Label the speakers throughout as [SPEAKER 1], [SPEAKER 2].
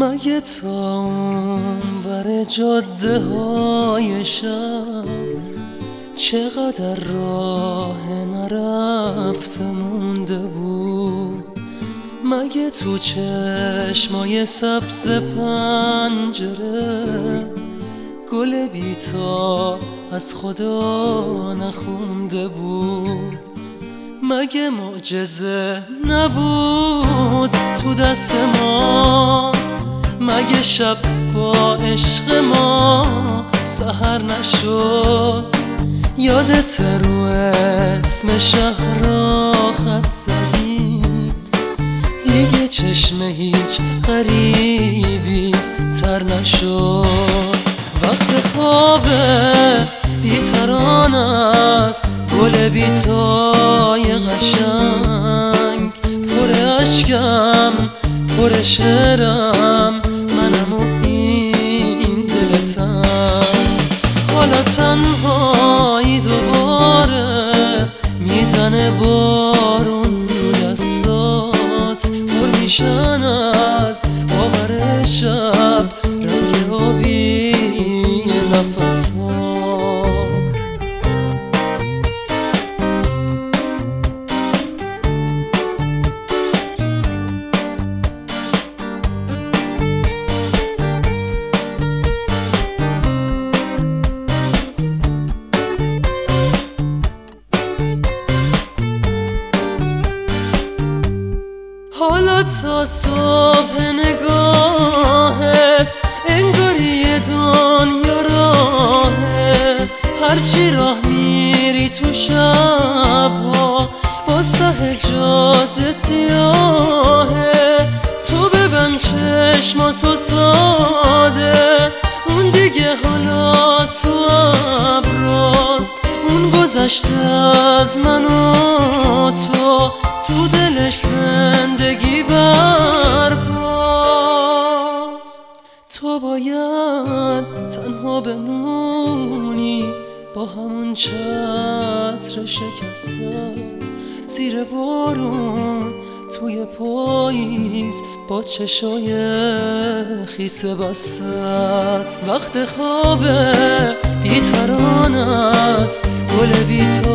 [SPEAKER 1] مگه تا اونور جاده های شب چقدر راه نرفته مونده بود؟ مگه تو چشمای سبز پنجره گل بیتا از خدا نخونده بود؟ مگه معجزه نبود تو دست ما؟ مگه شب با عشق ما سحر نشد؟ یادت رو اسم شهر را خط زدی؟ دیگه چشم هیچ غریبی تر نشد. وقت خوابه بی‌تران است گل بیتای قشنگ، پر اشکم پر شعرم منم و این دلتم. حالا تنهایی دوباره میزنه بارون دستات، پر میشن از باور شب رنگ آبی نفسات. حالا تا صبح نگاهت انگاری دنیا راهه، هرچی راه میری تو شبها باز ته جاده سیاهه. تو ببند چشماتو ساده، اون دیگه حالا تو ابراست. اون گذشته از من و تو دلش زندگی برپاست. تو باید تنها بمونی با همون چتر شکستت، زیر بارون توی پاییز با چشای خیس بستت. وقت خوابه بی‌تران است گل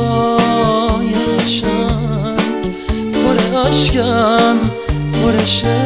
[SPEAKER 1] بیتای قشنگ، پر اشکم پر شعرم